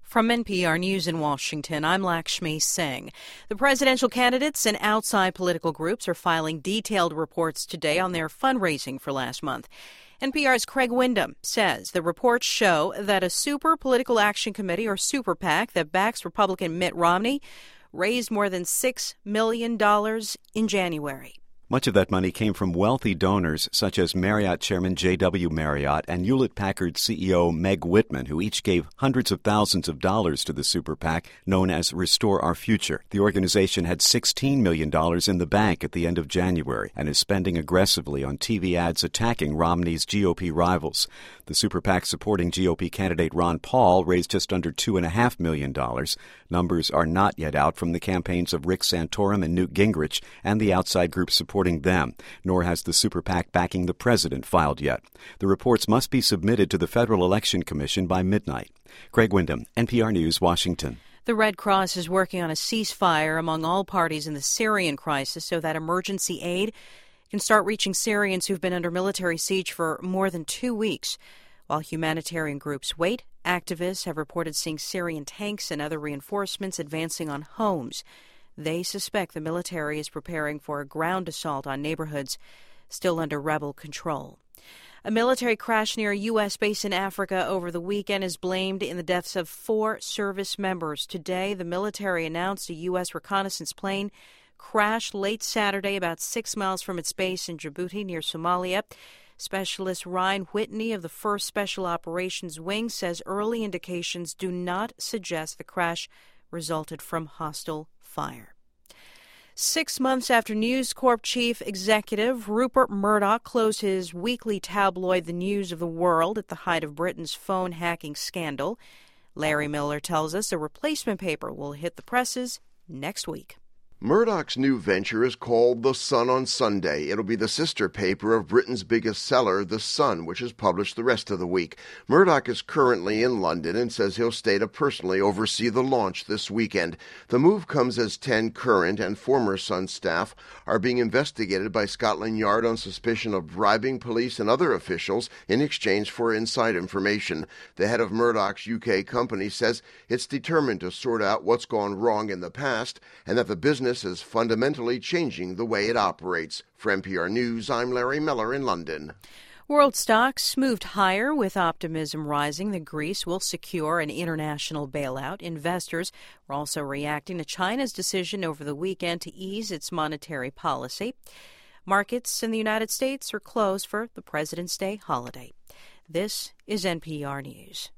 From NPR News in Washington, I'm Lakshmi Singh. The presidential candidates and outside political groups are filing detailed reports today on their fundraising for last month. NPR's Craig Windham says the reports show that a Super Political Action Committee, or Super PAC, that backs Republican Mitt Romney raised more than $6 million in January. Much of that money came from wealthy donors such as Marriott Chairman J.W. Marriott and Hewlett-Packard CEO Meg Whitman, who each gave hundreds of thousands of dollars to the Super PAC known as Restore Our Future. The organization had $16 million in the bank at the end of January and is spending aggressively on TV ads attacking Romney's GOP rivals. The Super PAC supporting GOP candidate Ron Paul raised just under $2.5 million. Numbers are not yet out from the campaigns of Rick Santorum and Newt Gingrich and the outside groups supporting them, nor has the Super PAC backing the president filed yet. The reports must be submitted to the Federal Election Commission by midnight. Craig Windham, NPR News, Washington. The Red Cross is working on a ceasefire among all parties in the Syrian crisis so that emergency aid can start reaching Syrians who've been under military siege for more than 2 weeks. While humanitarian groups wait, activists have reported seeing Syrian tanks and other reinforcements advancing on homes. They suspect the military is preparing for a ground assault on neighborhoods still under rebel control. A military crash near a U.S. base in Africa over the weekend is blamed in the deaths of 4 service members. Today, the military announced a U.S. reconnaissance plane crashed late Saturday about 6 miles from its base in Djibouti near Somalia. Specialist Ryan Whitney of the 1st Special Operations Wing says early indications do not suggest the crash resulted from hostile fire. 6 months after News Corp chief executive Rupert Murdoch closed his weekly tabloid The News of the World at the height of Britain's phone hacking scandal, Larry Miller tells us a replacement paper will hit the presses next week. Murdoch's new venture is called The Sun on Sunday. It'll be the sister paper of Britain's biggest seller, The Sun, which is published the rest of the week. Murdoch is currently in London and says he'll stay to personally oversee the launch this weekend. The move comes as 10 current and former Sun staff are being investigated by Scotland Yard on suspicion of bribing police and other officials in exchange for inside information. The head of Murdoch's UK company says it's determined to sort out what's gone wrong in the past and that the business is fundamentally changing the way it operates. For NPR News, I'm Larry Miller in London. World stocks moved higher with optimism rising that Greece will secure an international bailout. Investors were also reacting to China's decision over the weekend to ease its monetary policy. Markets in the United States are closed for the President's Day holiday. This is NPR News.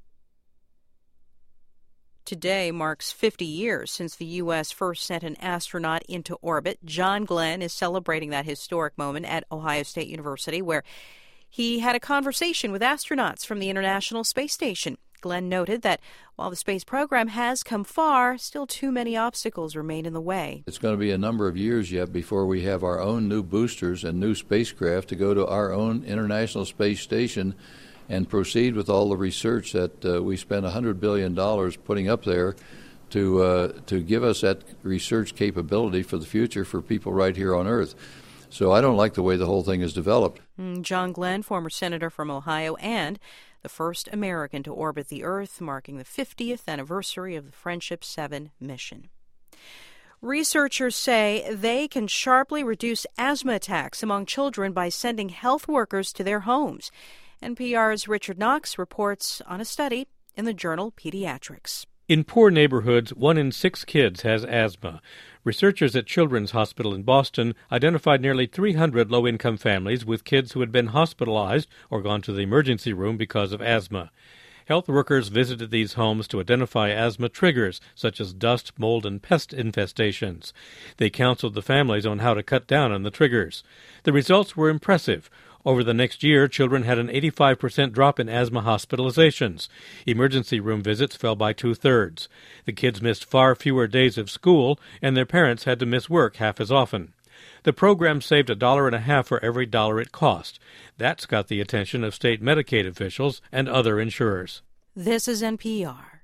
Today marks 50 years since the U.S. first sent an astronaut into orbit. John Glenn is celebrating that historic moment at Ohio State University, where he had a conversation with astronauts from the International Space Station. Glenn noted that while the space program has come far, still too many obstacles remain in the way. It's going to be a number of years yet before we have our own new boosters and new spacecraft to go to our own International Space Station and proceed with all the research that we spent $100 billion putting up there to give us that research capability for the future for people right here on Earth. So I don't like the way the whole thing is developed. John Glenn, former senator from Ohio and the first American to orbit the Earth, marking the 50th anniversary of the Friendship 7 mission. Researchers say they can sharply reduce asthma attacks among children by sending health workers to their homes. NPR's Richard Knox reports on a study in the journal Pediatrics. In poor neighborhoods, 1 in 6 kids has asthma. Researchers at Children's Hospital in Boston identified nearly 300 low-income families with kids who had been hospitalized or gone to the emergency room because of asthma. Health workers visited these homes to identify asthma triggers, such as dust, mold, and pest infestations. They counseled the families on how to cut down on the triggers. The results were impressive. Over the next year, children had an 85% drop in asthma hospitalizations. Emergency room visits fell by 2/3. The kids missed far fewer days of school, and their parents had to miss work half as often. The program saved $1.50 for every dollar it cost. That's got the attention of state Medicaid officials and other insurers. This is NPR.